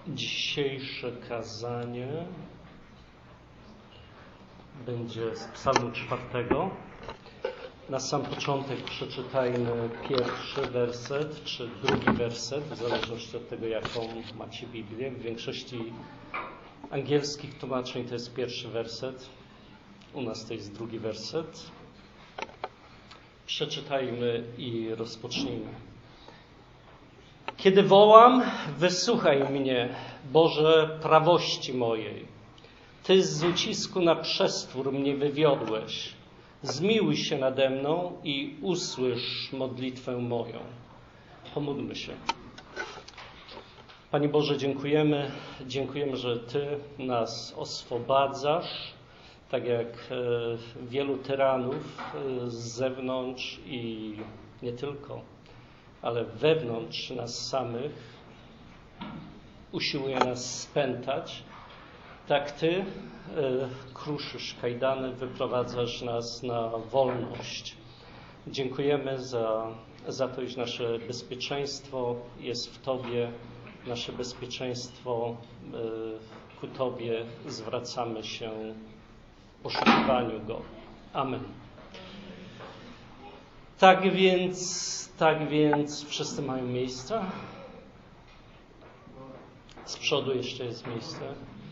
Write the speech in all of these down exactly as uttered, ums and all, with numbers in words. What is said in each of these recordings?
Dzisiejsze kazanie będzie z Psalmu czwartego. Na sam początek przeczytajmy pierwszy werset, czy drugi werset, w zależności od tego, jaką macie Biblię. W większości angielskich tłumaczeń to jest pierwszy werset, u nas to jest drugi werset. Przeczytajmy i rozpocznijmy. Kiedy wołam, wysłuchaj mnie, Boże prawości mojej. Ty z ucisku na przestwór mnie wywiodłeś. Zmiłuj się nade mną i usłysz modlitwę moją. Pomódlmy się. Panie Boże, dziękujemy. Dziękujemy, że Ty nas oswobadzasz, tak jak wielu tyranów z zewnątrz i nie tylko, ale wewnątrz nas samych usiłuje nas spętać. Tak Ty y, kruszysz kajdany, wyprowadzasz nas na wolność. Dziękujemy za, za to, iż nasze bezpieczeństwo jest w Tobie, nasze bezpieczeństwo y, ku Tobie zwracamy się w poszukiwaniu Go. Amen. Tak więc, tak więc wszyscy mają miejsca. Z przodu jeszcze jest miejsce.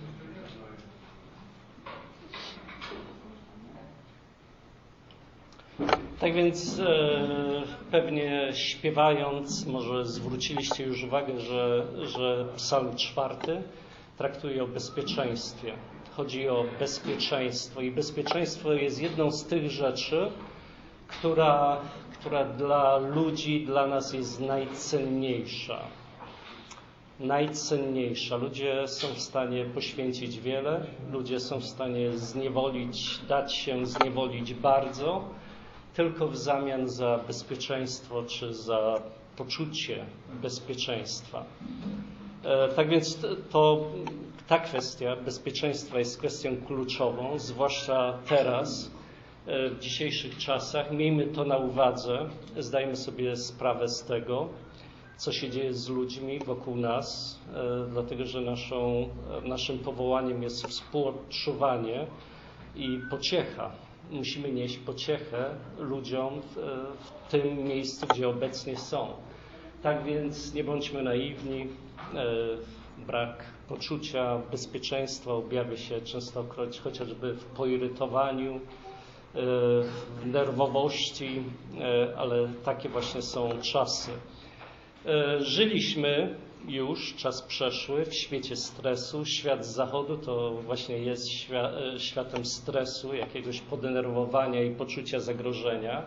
Tak więc e, pewnie śpiewając, może zwróciliście już uwagę, że, że Psalm czwarty traktuje o bezpieczeństwie. Chodzi o bezpieczeństwo i bezpieczeństwo jest jedną z tych rzeczy, która, która dla ludzi, dla nas jest najcenniejsza. Najcenniejsza. Ludzie są w stanie poświęcić wiele, ludzie są w stanie zniewolić, dać się zniewolić bardzo, tylko w zamian za bezpieczeństwo czy za poczucie bezpieczeństwa. E, tak więc to, ta kwestia bezpieczeństwa jest kwestią kluczową, zwłaszcza teraz, e, w dzisiejszych czasach. Miejmy to na uwadze, zdajmy sobie sprawę z tego, co się dzieje z ludźmi wokół nas, e, dlatego że naszą, naszym powołaniem jest współodczuwanie i pociecha. Musimy nieść pociechę ludziom w, w tym miejscu, gdzie obecnie są. Tak więc nie bądźmy naiwni. E, brak poczucia bezpieczeństwa objawia się częstokroć chociażby w poirytowaniu, e, w nerwowości, e, ale takie właśnie są czasy. E, żyliśmy już, czas przeszły, w świecie stresu. Świat z zachodu to właśnie jest świat, światem stresu, jakiegoś podenerwowania i poczucia zagrożenia.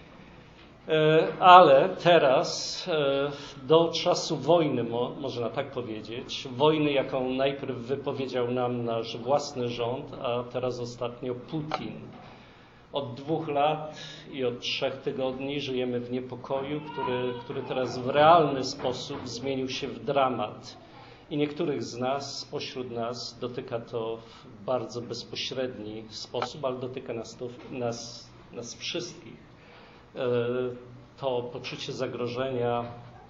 Ale teraz do czasu wojny, mo, można tak powiedzieć, wojny, jaką najpierw wypowiedział nam nasz własny rząd, a teraz ostatnio Putin. Od dwóch lat i od trzech tygodni żyjemy w niepokoju, który, który teraz w realny sposób zmienił się w dramat. I niektórych z nas, spośród nas, dotyka to w bardzo bezpośredni sposób, ale dotyka nas to, nas, nas wszystkich. To poczucie zagrożenia,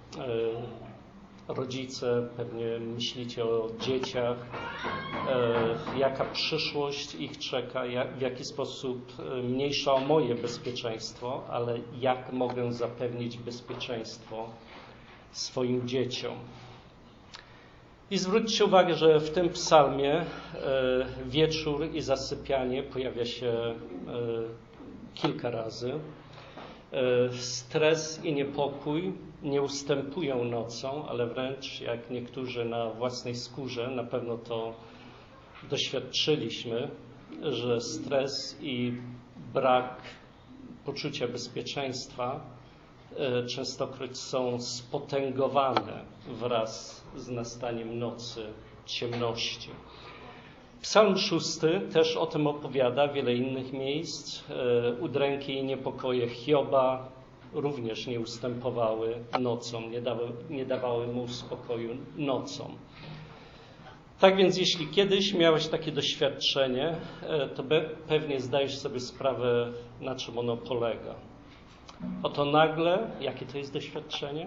rodzice, pewnie myślicie o dzieciach, e, jaka przyszłość ich czeka, jak, w jaki sposób mniejsza o moje bezpieczeństwo, ale jak mogę zapewnić bezpieczeństwo swoim dzieciom. I zwróćcie uwagę, że w tym psalmie e, wieczór i zasypianie pojawia się e, kilka razy. E, stres i niepokój nie ustępują nocą, ale wręcz jak niektórzy na własnej skórze, na pewno to doświadczyliśmy, że stres i brak poczucia bezpieczeństwa e, częstokroć są spotęgowane wraz z nastaniem nocy, ciemności. Psalm szósty też o tym opowiada, wiele innych miejsc. E, udręki i niepokoje Hioba również nie ustępowały nocą, nie dawały, nie dawały mu spokoju nocą. Tak więc jeśli kiedyś miałeś takie doświadczenie, to pewnie zdajesz sobie sprawę, na czym ono polega. Oto nagle, jakie to jest doświadczenie?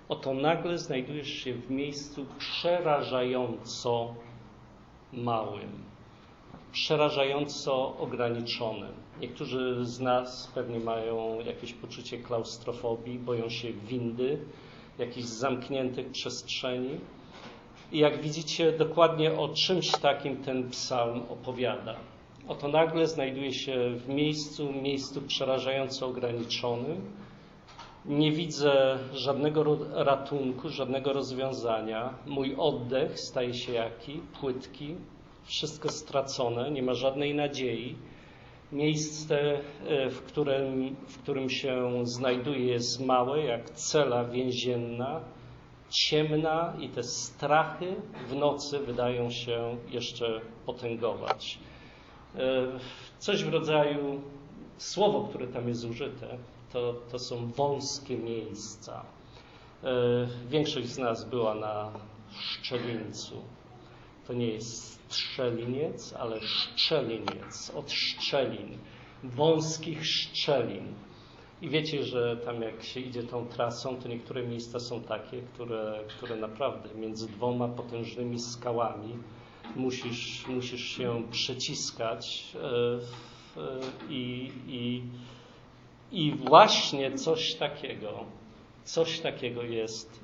oto nagle znajdujesz się w miejscu przerażająco małym, przerażająco ograniczonym. Niektórzy z nas pewnie mają jakieś poczucie klaustrofobii, boją się windy, jakichś zamkniętych przestrzeni. I jak widzicie, dokładnie o czymś takim ten psalm opowiada. Oto nagle znajduje się w miejscu, miejscu przerażająco ograniczonym. Nie widzę żadnego ratunku, żadnego rozwiązania. Mój oddech staje się jaki? Płytki. Wszystko stracone, nie ma żadnej nadziei. Miejsce, w którym, w którym się znajduję, jest małe, jak cela więzienna, ciemna i te strachy w nocy wydają się jeszcze potęgować. Coś w rodzaju, słowo, które tam jest użyte, to, to są wąskie miejsca. Większość z nas była na Szczelińcu. To nie jest strzeliniec, ale szczeliniec, od szczelin, wąskich szczelin. I wiecie, że tam jak się idzie tą trasą, to niektóre miejsca są takie, które, które naprawdę między dwoma potężnymi skałami musisz, musisz się przeciskać i, i, i właśnie coś takiego, coś takiego jest,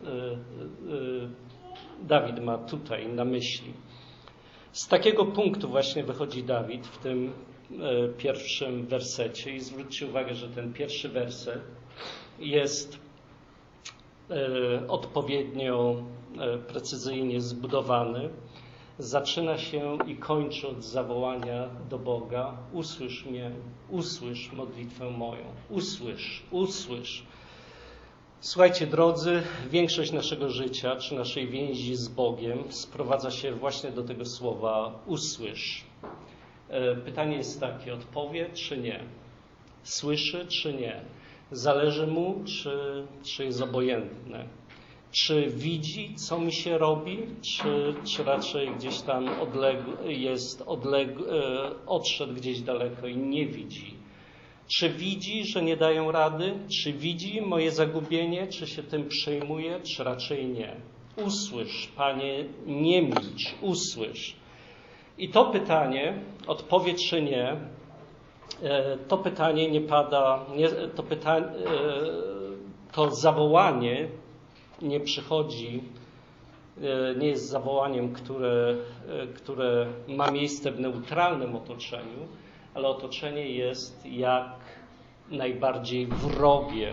Dawid ma tutaj na myśli. Z takiego punktu właśnie wychodzi Dawid w tym e, pierwszym wersecie i zwróćcie uwagę, że ten pierwszy werset jest e, odpowiednio e, precyzyjnie zbudowany. Zaczyna się i kończy od zawołania do Boga: usłysz mnie, usłysz modlitwę moją, usłysz, usłysz. Słuchajcie, drodzy, większość naszego życia, czy naszej więzi z Bogiem sprowadza się właśnie do tego słowa usłysz. Pytanie jest takie, odpowie czy nie? Słyszy czy nie? Zależy mu, czy, czy jest obojętny? Czy widzi, co mi się robi, czy, czy raczej gdzieś tam odległ, jest odległ, odszedł gdzieś daleko i nie widzi? Czy widzi, że nie dają rady? Czy widzi moje zagubienie? Czy się tym przejmuje? Czy raczej nie? Usłysz, Panie, nie milcz, usłysz. I to pytanie, odpowie czy nie, to pytanie nie pada, nie, to, pytanie, to zawołanie nie przychodzi, nie jest zawołaniem, które, które ma miejsce w neutralnym otoczeniu, ale otoczenie jest jak najbardziej wrogie.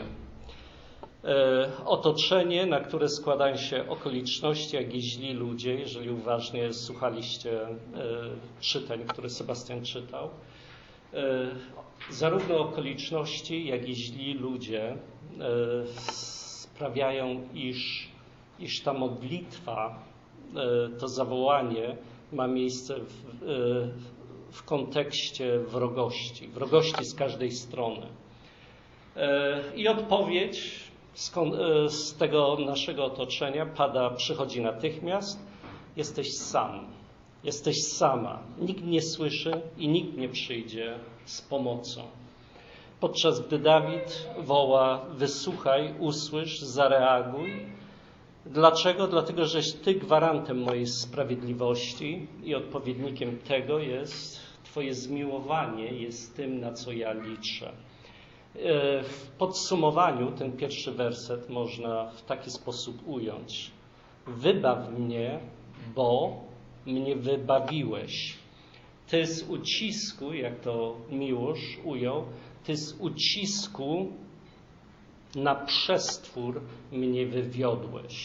Otoczenie, na które składają się okoliczności, jak i źli ludzie, jeżeli uważnie słuchaliście czytań, które Sebastian czytał. Zarówno okoliczności, jak i źli ludzie sprawiają, iż, iż ta modlitwa, to zawołanie ma miejsce w, w kontekście wrogości, wrogości z każdej strony. I odpowiedź z, z tego naszego otoczenia pada, przychodzi natychmiast: jesteś sam, jesteś sama, nikt nie słyszy i nikt nie przyjdzie z pomocą. Podczas gdy Dawid woła: wysłuchaj, usłysz, zareaguj. Dlaczego? Dlatego, żeś Ty gwarantem mojej sprawiedliwości i odpowiednikiem tego jest Twoje zmiłowanie, jest tym, na co ja liczę. W podsumowaniu ten pierwszy werset można w taki sposób ująć: wybaw mnie, bo mnie wybawiłeś. Ty z ucisku, jak to Miłosz ujął, Ty z ucisku na przestwór mnie wywiodłeś.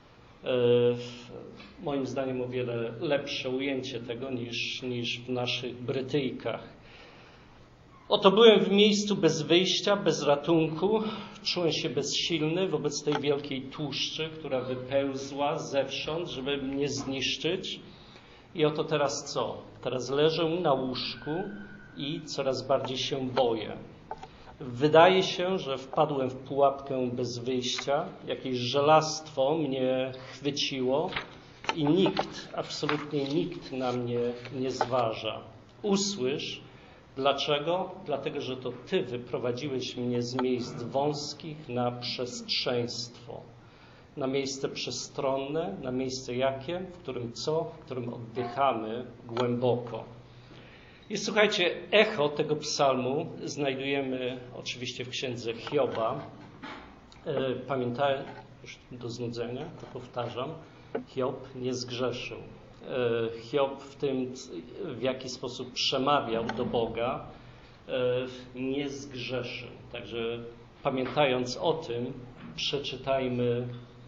Moim zdaniem o wiele lepsze ujęcie tego niż, niż w naszych Brytyjkach. Oto byłem w miejscu bez wyjścia, bez ratunku. Czułem się bezsilny wobec tej wielkiej tłuszczy, która wypełzła zewsząd, żeby mnie zniszczyć. I oto teraz co? Teraz leżę na łóżku i coraz bardziej się boję. Wydaje się, że wpadłem w pułapkę bez wyjścia. Jakieś żelastwo mnie chwyciło i nikt, absolutnie nikt na mnie nie zważa. Usłysz. Dlaczego? Dlatego, że to Ty wyprowadziłeś mnie z miejsc wąskich na przestrzeństwo. na miejsce przestronne, na miejsce jakie? W którym co? W którym oddychamy głęboko. I słuchajcie, echo tego psalmu znajdujemy oczywiście w księdze Hioba. Pamiętajcie, już do znudzenia, to powtarzam, Hiob nie zgrzeszył. Hiob w tym, w jaki sposób przemawiał do Boga, nie zgrzeszył. Także pamiętając o tym, przeczytajmy,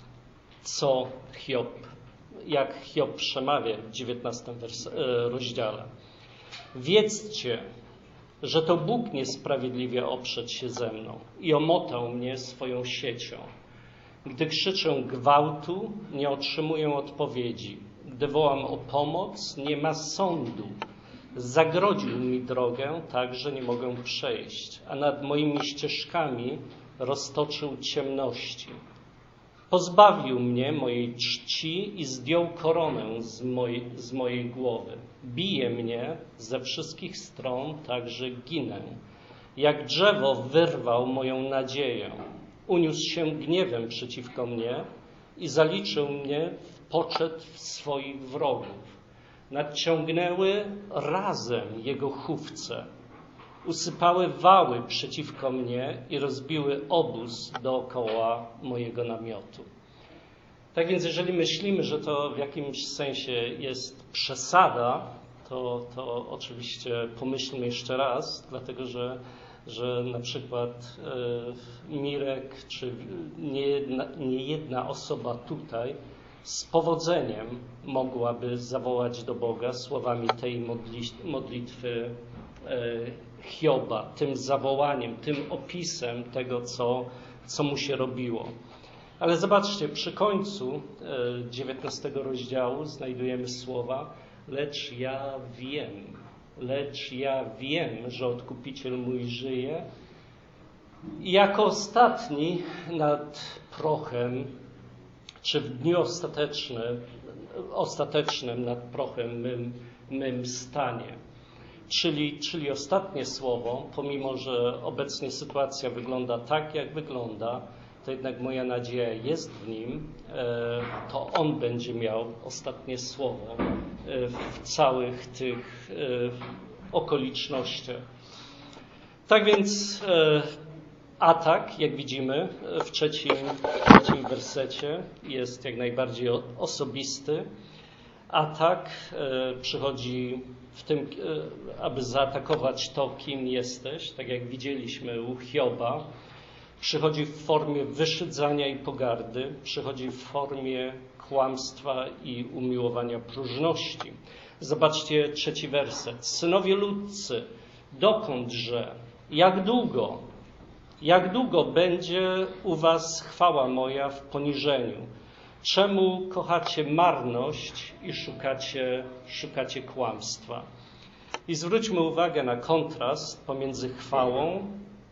co Hiob, jak Hiob przemawia w dziewiętnastym rozdziale. Wiedzcie, że to Bóg niesprawiedliwie oprzeć się ze mną i omotał mnie swoją siecią. Gdy krzyczę gwałtu, nie otrzymuję odpowiedzi. Gdy wołam o pomoc, nie ma sądu. Zagrodził mi drogę tak, że nie mogę przejść, a nad moimi ścieżkami roztoczył ciemności. Pozbawił mnie mojej czci i zdjął koronę z mojej, z mojej głowy. Bije mnie ze wszystkich stron, tak że ginę. Jak drzewo wyrwał moją nadzieję. Uniósł się gniewem przeciwko mnie i zaliczył mnie w poczet swoich wrogów. Nadciągnęły razem jego chówce. Usypały wały przeciwko mnie i rozbiły obóz dookoła mojego namiotu. Tak więc jeżeli myślimy, że to w jakimś sensie jest przesada, to, to oczywiście pomyślmy jeszcze raz, dlatego że, że na przykład e, Mirek czy niejedna, niejedna osoba tutaj z powodzeniem mogłaby zawołać do Boga słowami tej modli, modlitwy e, Hioba, tym zawołaniem, tym opisem tego, co, co mu się robiło. Ale zobaczcie, przy końcu dziewiętnastego rozdziału znajdujemy słowa: lecz ja wiem, lecz ja wiem, że Odkupiciel mój żyje. I jako ostatni nad prochem, czy w dniu ostatecznym, ostatecznym nad prochem mym, mym stanie. Czyli, czyli ostatnie słowo, pomimo że obecnie sytuacja wygląda tak, jak wygląda, to jednak moja nadzieja jest w Nim, to On będzie miał ostatnie słowo w całych tych okolicznościach. Tak więc atak, jak widzimy w trzecim, w trzecim wersecie, jest jak najbardziej osobisty. Atak przychodzi w tym, aby zaatakować to, kim jesteś, tak jak widzieliśmy u Hioba. Przychodzi w formie wyszydzania i pogardy, przychodzi w formie kłamstwa i umiłowania próżności. Zobaczcie trzeci werset. Synowie ludzcy, dokądże, jak długo, jak długo będzie u was chwała moja w poniżeniu? Czemu kochacie marność i szukacie, szukacie kłamstwa? I zwróćmy uwagę na kontrast pomiędzy chwałą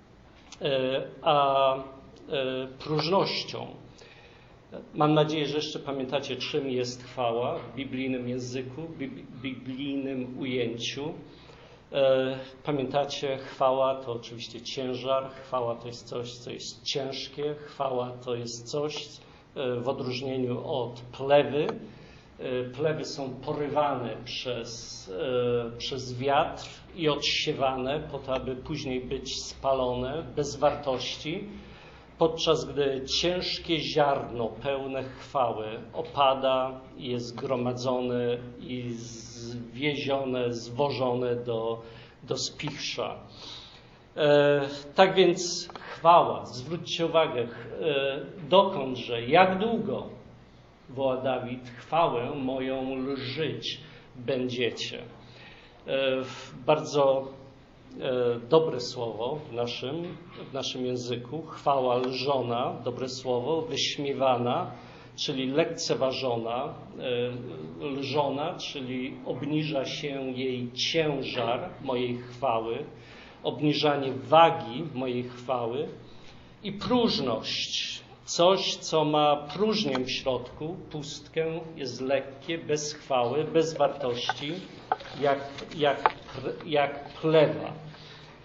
a próżnością. Mam nadzieję, że jeszcze pamiętacie, czym jest chwała w biblijnym języku, w biblijnym ujęciu. Pamiętacie, chwała to oczywiście ciężar, chwała to jest coś, co jest ciężkie, chwała to jest coś w odróżnieniu od plewy. Plewy są porywane przez, przez wiatr i odsiewane po to, aby później być spalone bez wartości, podczas gdy ciężkie ziarno pełne chwały opada i jest zgromadzone i zwiezione, zwożone do, do spichrza. E, tak więc chwała, zwróćcie uwagę, e, dokądże, jak długo, woła Dawid, chwałę moją lżyć będziecie. E, bardzo e, dobre słowo w naszym, w naszym języku. Chwała lżona, dobre słowo, wyśmiewana, czyli lekceważona, e, lżona, czyli obniża się jej ciężar mojej chwały, obniżanie wagi mojej chwały i próżność. Coś, co ma próżnię w środku, pustkę, jest lekkie, bez chwały, bez wartości, jak, jak, jak plewa.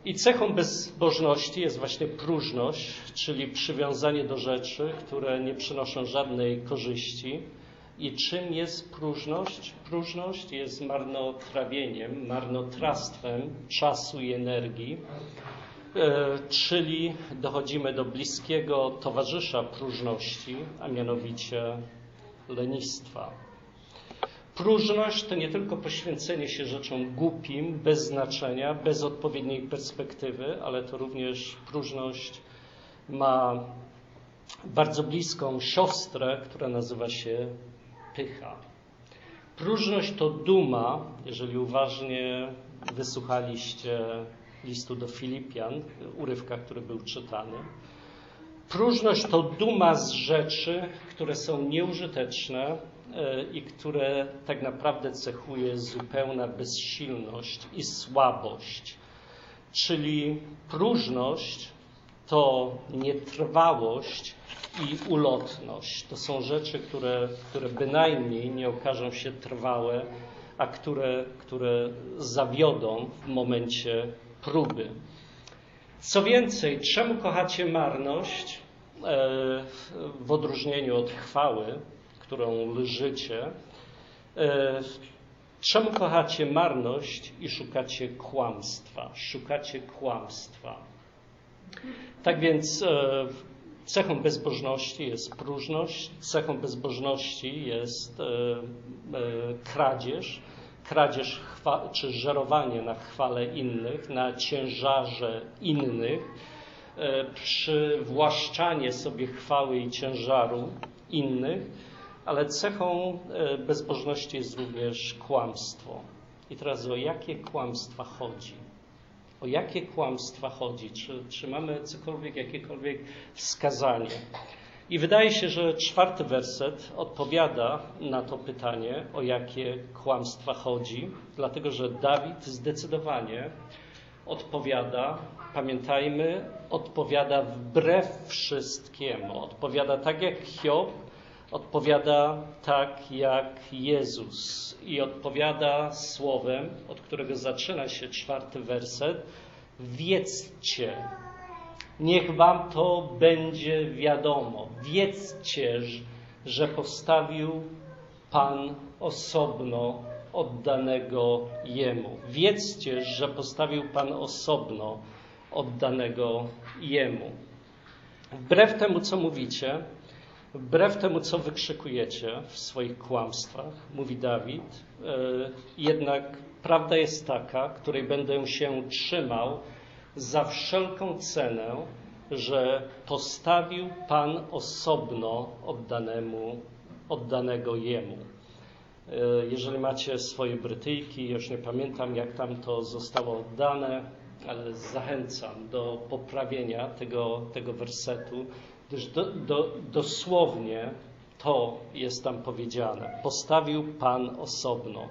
I cechą bezbożności jest właśnie próżność, czyli przywiązanie do rzeczy, które nie przynoszą żadnej korzyści. I czym jest próżność? Próżność jest marnotrawieniem, marnotrawstwem czasu i energii, czyli dochodzimy do bliskiego towarzysza próżności, a mianowicie lenistwa. Próżność to nie tylko poświęcenie się rzeczom głupim, bez znaczenia, bez odpowiedniej perspektywy, ale to również próżność ma bardzo bliską siostrę, która nazywa się pycha. Próżność to duma, jeżeli uważnie wysłuchaliście listu do Filipian, urywka, który był czytany. Próżność to duma z rzeczy, które są nieużyteczne i które tak naprawdę cechuje zupełna bezsilność i słabość. Czyli próżność to nietrwałość i ulotność. To są rzeczy, które, które bynajmniej nie okażą się trwałe, a które, które zawiodą w momencie próby. Co więcej, czemu kochacie marność w odróżnieniu od chwały, którą lżycie? Czemu kochacie marność i szukacie kłamstwa? Szukacie kłamstwa. Tak więc cechą bezbożności jest próżność, cechą bezbożności jest e, e, kradzież, kradzież chwa- czy żerowanie na chwale innych, na ciężarze innych, e, przywłaszczanie sobie chwały i ciężaru innych, ale cechą e, bezbożności jest również kłamstwo. I teraz o jakie kłamstwa chodzi? O jakie kłamstwa chodzi? Czy, czy mamy cokolwiek, jakiekolwiek wskazanie? I wydaje się, że czwarty werset odpowiada na to pytanie, o jakie kłamstwa chodzi, dlatego że Dawid zdecydowanie odpowiada, pamiętajmy, odpowiada wbrew wszystkiemu. Odpowiada tak jak Hiob, odpowiada tak jak Jezus i odpowiada słowem, od którego zaczyna się czwarty werset. Wiedzcie, niech wam to będzie wiadomo. Wiedzcie, że postawił Pan osobno oddanego Jemu. Wiedzcie, że postawił Pan osobno oddanego Jemu. Wbrew temu, co mówicie, wbrew temu, co wykrzykujecie w swoich kłamstwach, mówi Dawid, jednak prawda jest taka, której będę się trzymał za wszelką cenę, że postawił Pan osobno oddanemu, oddanego Jemu. Jeżeli macie swoje Brytyjki, już nie pamiętam, jak tam to zostało oddane, ale zachęcam do poprawienia tego, tego wersetu, gdyż do, do, dosłownie to jest tam powiedziane. Postawił Pan osobno.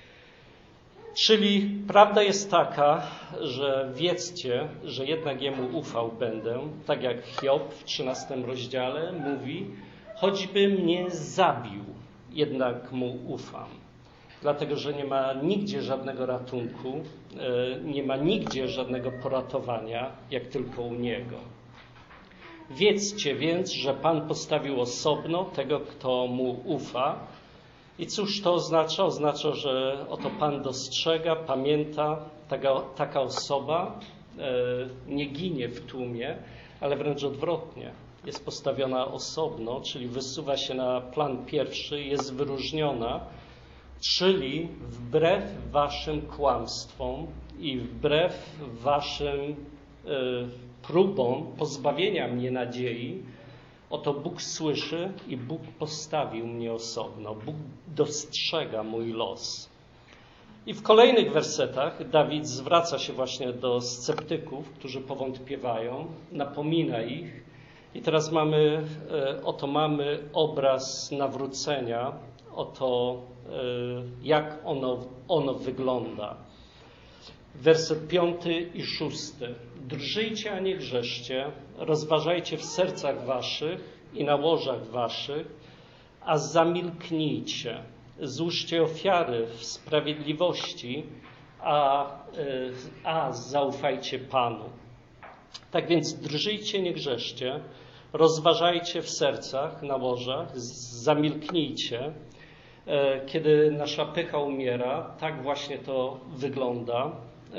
Czyli prawda jest taka, że wiedzcie, że jednak Jemu ufał będę, tak jak Hiob w trzynastym rozdziale mówi, choćby mnie zabił, jednak Mu ufam. Dlatego, że nie ma nigdzie żadnego ratunku, nie ma nigdzie żadnego poratowania, jak tylko u Niego. Wiedzcie więc, że Pan postawił osobno tego, kto Mu ufa. I cóż to oznacza? Oznacza, że oto Pan dostrzega, pamięta, taka, taka osoba e, nie ginie w tłumie, ale wręcz odwrotnie. Jest postawiona osobno, czyli wysuwa się na plan pierwszy, jest wyróżniona, czyli wbrew waszym kłamstwom i wbrew waszym e, próbom pozbawienia mnie nadziei, oto Bóg słyszy i Bóg postawił mnie osobno. Bóg dostrzega mój los. I w kolejnych wersetach Dawid zwraca się właśnie do sceptyków, którzy powątpiewają, napomina ich. I teraz mamy, oto mamy obraz nawrócenia, oto jak ono, ono wygląda. Werset piąty i szósty. Drżyjcie, a nie grzeszcie, rozważajcie w sercach waszych i na łożach waszych, a zamilknijcie. Złóżcie ofiary w sprawiedliwości a, a zaufajcie Panu. Tak więc drżyjcie, nie grzeszcie, rozważajcie w sercach, na łożach, zamilknijcie. Kiedy nasza pycha umiera, tak właśnie to wygląda.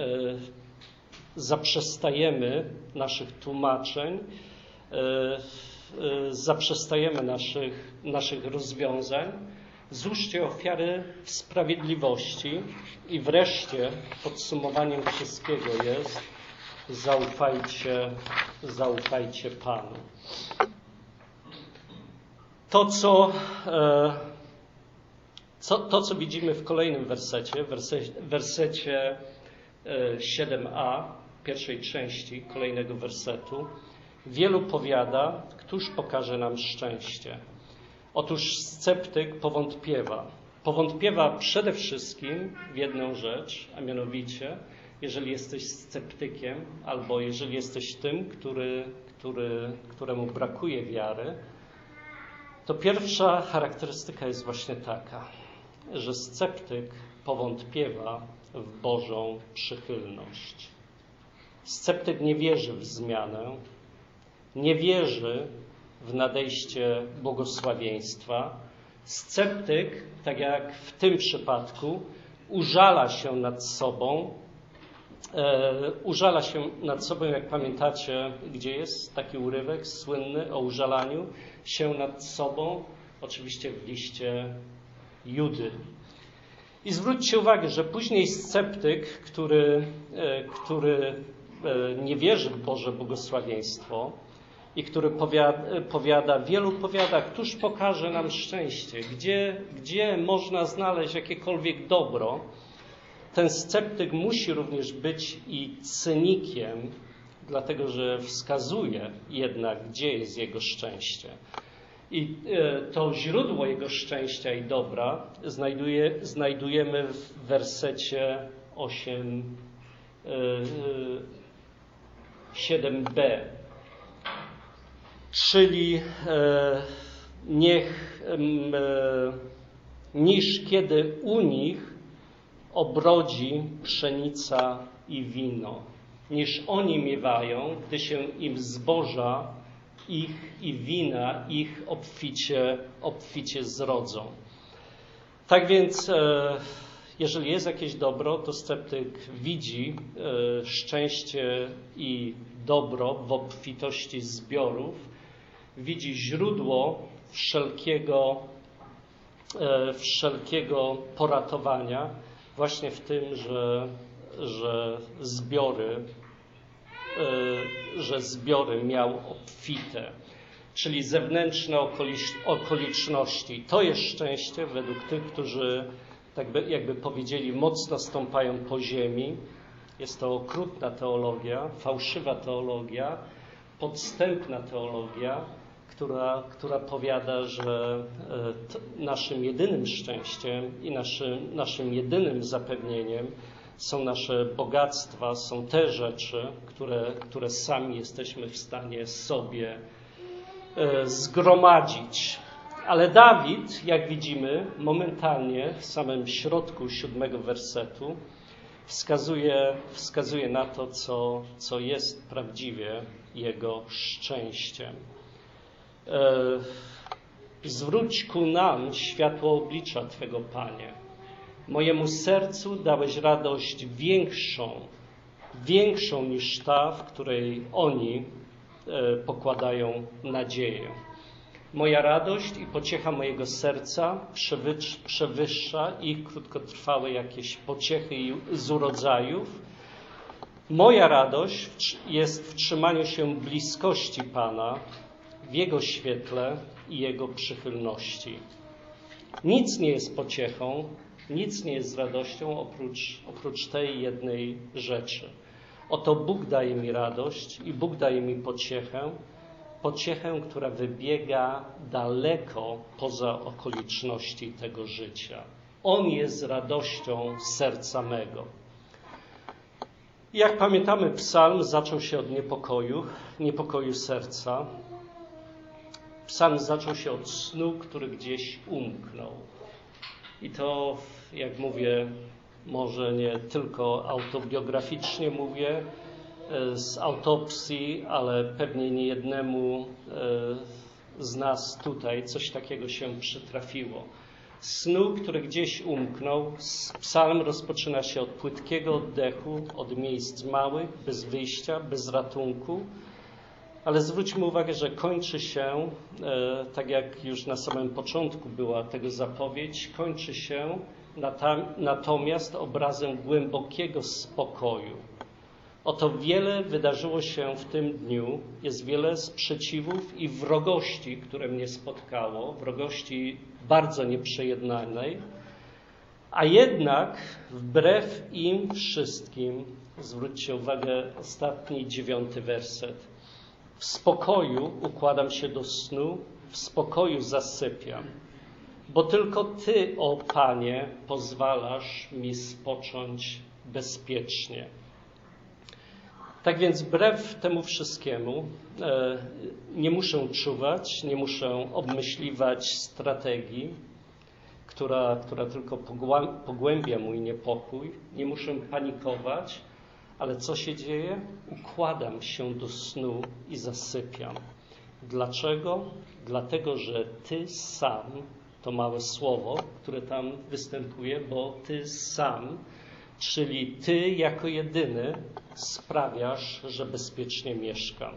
Zaprzestajemy naszych tłumaczeń, zaprzestajemy naszych, naszych rozwiązań. Złóżcie ofiary w sprawiedliwości i wreszcie podsumowaniem wszystkiego jest zaufajcie, zaufajcie Panu. To, co, co, to, co widzimy w kolejnym wersecie, wersecie, wersecie siedem a, pierwszej części kolejnego wersetu, wielu powiada, któż pokaże nam szczęście. Otóż sceptyk powątpiewa. Powątpiewa przede wszystkim w jedną rzecz, a mianowicie, jeżeli jesteś sceptykiem albo jeżeli jesteś tym, który, który, któremu brakuje wiary, to pierwsza charakterystyka jest właśnie taka, że sceptyk powątpiewa w Bożą przychylność. Sceptyk nie wierzy w zmianę, nie wierzy w nadejście błogosławieństwa. Sceptyk, tak jak w tym przypadku, użala się nad sobą, e, użala się nad sobą, jak pamiętacie, gdzie jest taki urywek słynny o użalaniu się nad sobą, oczywiście w liście Judy. I zwróćcie uwagę, że później sceptyk, który, e, który e, nie wierzy w Boże błogosławieństwo, i który powiada, powiada, wielu powiada, któż pokaże nam szczęście, gdzie, gdzie można znaleźć jakiekolwiek dobro. Ten sceptyk musi również być i cynikiem, dlatego że wskazuje jednak, gdzie jest jego szczęście. I to źródło jego szczęścia i dobra znajduje, znajdujemy w wersecie osiem, siedem b. Czyli e, niech, e, niż kiedy u nich obrodzi pszenica i wino, niż oni miewają, gdy się im zboża ich i wina ich obficie, obficie zrodzą. Tak więc, e, jeżeli jest jakieś dobro, to sceptyk widzi e, szczęście i dobro w obfitości zbiorów, widzi źródło wszelkiego, e, wszelkiego poratowania właśnie w tym, że, że zbiory, e, że zbiory miał obfite, czyli zewnętrzne okoliczności. To jest szczęście według tych, którzy tak by, jakby powiedzieli, mocno stąpają po ziemi. Jest to okrutna teologia, fałszywa teologia, podstępna teologia, która, która powiada, że naszym jedynym szczęściem i naszym, naszym jedynym zapewnieniem są nasze bogactwa, są te rzeczy, które, które sami jesteśmy w stanie sobie zgromadzić. Ale Dawid, jak widzimy, momentalnie w samym środku siódmego wersetu wskazuje, wskazuje na to, co, co jest prawdziwie jego szczęściem. Zwróć ku nam światło oblicza Twego, Panie. Mojemu sercu dałeś radość większą, większą niż ta, w której oni pokładają nadzieję. Moja radość i pociecha mojego serca przewyższa ich krótkotrwałe jakieś pociechy z urodzajów. Moja radość jest w trzymaniu się bliskości Pana, w Jego świetle i Jego przychylności. Nic nie jest pociechą, nic nie jest radością oprócz, oprócz tej jednej rzeczy. Oto Bóg daje mi radość i Bóg daje mi pociechę, pociechę, która wybiega daleko poza okoliczności tego życia. On jest radością serca mego. Jak pamiętamy, psalm zaczął się od niepokoju, niepokoju serca. Psalm zaczął się od snu, który gdzieś umknął. I to, jak mówię, Może nie tylko autobiograficznie mówię, z autopsji, ale pewnie niejednemu z nas tutaj coś takiego się przytrafiło. Snu, który gdzieś umknął. Psalm rozpoczyna się od płytkiego oddechu, od miejsc małych, bez wyjścia, bez ratunku. Ale zwróćmy uwagę, że kończy się, tak jak już na samym początku była tego zapowiedź, kończy się natomiast obrazem głębokiego spokoju. Oto wiele wydarzyło się w tym dniu, jest wiele sprzeciwów i wrogości, które mnie spotkało, wrogości bardzo nieprzejednanej, a jednak wbrew im wszystkim, zwróćcie uwagę, ostatni dziewiąty werset, w spokoju układam się do snu, w spokoju zasypiam, bo tylko Ty, o Panie, pozwalasz mi spocząć bezpiecznie. Tak więc wbrew temu wszystkiemu e, nie muszę czuwać, nie muszę obmyśliwać strategii, która, która tylko pogłębia mój niepokój. Nie muszę panikować, ale co się dzieje? Układam się do snu i zasypiam. Dlaczego? Dlatego, że Ty sam, to małe słowo, które tam występuje, bo Ty sam, czyli Ty jako jedyny sprawiasz, że bezpiecznie mieszkam.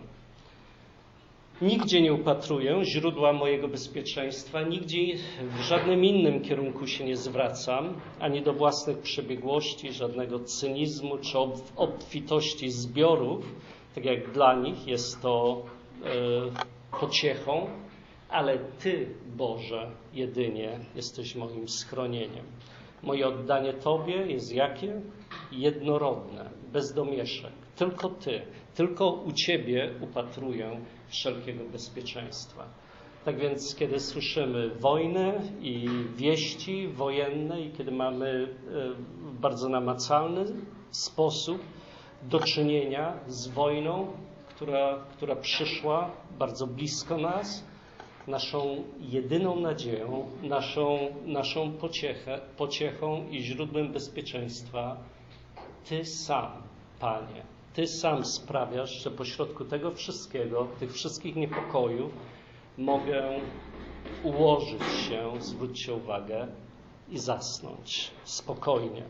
Nigdzie nie upatruję źródła mojego bezpieczeństwa, nigdzie w żadnym innym kierunku się nie zwracam, ani do własnych przebiegłości, żadnego cynizmu czy obfitości zbiorów, tak jak dla nich jest to e, pociechą, ale Ty, Boże, jedynie jesteś moim schronieniem. Moje oddanie Tobie jest jakie? Jednorodne, bez domieszek. Tylko Ty, tylko u Ciebie upatruję wszelkiego bezpieczeństwa. Tak więc, kiedy słyszymy wojnę i wieści wojenne i kiedy mamy w bardzo namacalny sposób do czynienia z wojną, która, która przyszła bardzo blisko nas, naszą jedyną nadzieją, naszą, naszą pociechę, pociechą i źródłem bezpieczeństwa, Ty sam, Panie. Ty sam sprawiasz, że pośrodku tego wszystkiego, tych wszystkich niepokojów mogę ułożyć się, zwróćcie uwagę, i zasnąć spokojnie.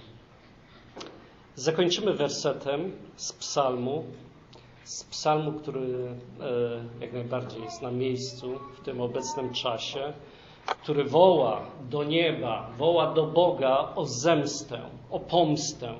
Zakończymy wersetem z psalmu, z psalmu, który jak najbardziej jest na miejscu w tym obecnym czasie, który woła do nieba, woła do Boga o zemstę, o pomstę.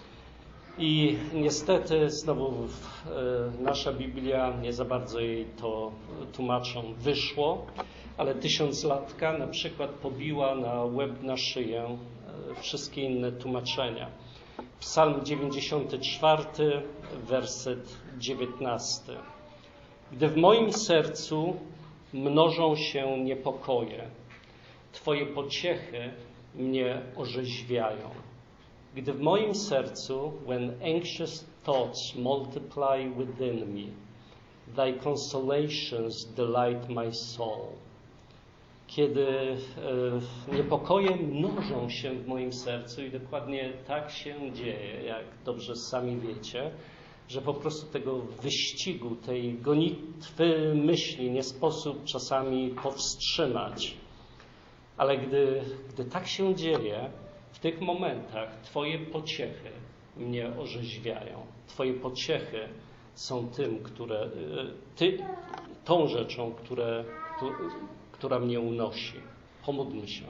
I niestety znowu nasza Biblia, nie za bardzo jej to tłumaczą, wyszło, ale tysiąclatka na przykład pobiła na łeb, na szyję wszystkie inne tłumaczenia. Psalm dziewięćdziesiąty czwarty, werset dziewiętnasty. Gdy w moim sercu mnożą się niepokoje, Twoje pociechy mnie orzeźwiają. Gdy w moim sercu, when anxious thoughts multiply within me, Thy consolations delight my soul. Kiedy e, niepokoje mnożą się w moim sercu i dokładnie tak się dzieje, jak dobrze sami wiecie, że po prostu tego wyścigu, tej gonitwy myśli nie sposób czasami powstrzymać. Ale gdy, gdy tak się dzieje, w tych momentach Twoje pociechy mnie orzeźwiają. Twoje pociechy są tym, które, ty, tą rzeczą, które, tu, która mnie unosi. Pomódlmy się.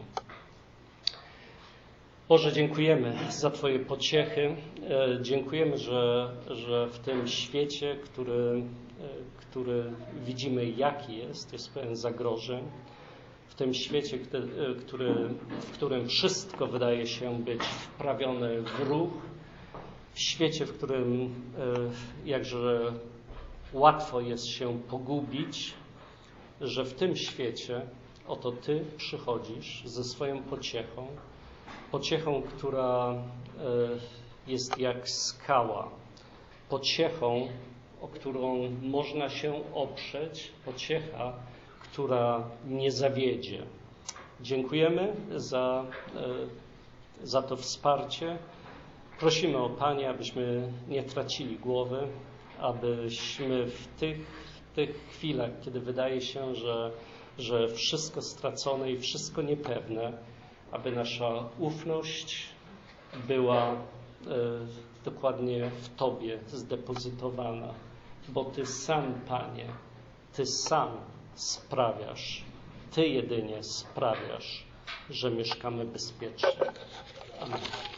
Boże, dziękujemy za Twoje pociechy. Dziękujemy, że, że w tym świecie, który, który widzimy jaki jest, jest pełen zagrożeń. W tym świecie, który, w którym wszystko wydaje się być wprawione w ruch, w świecie, w którym jakże łatwo jest się pogubić, że w tym świecie oto Ty przychodzisz ze swoją pociechą, pociechą, która jest jak skała, pociechą, o którą można się oprzeć, pociecha, która nie zawiedzie. Dziękujemy za za to wsparcie. Prosimy o Panie, abyśmy nie tracili głowy, abyśmy w tych, w tych chwilach, kiedy wydaje się, że, że wszystko stracone i wszystko niepewne, aby nasza ufność była e, dokładnie w Tobie zdepozytowana, bo Ty sam, Panie, Ty sam sprawiasz, Ty jedynie sprawiasz, że mieszkamy bezpiecznie. Amen.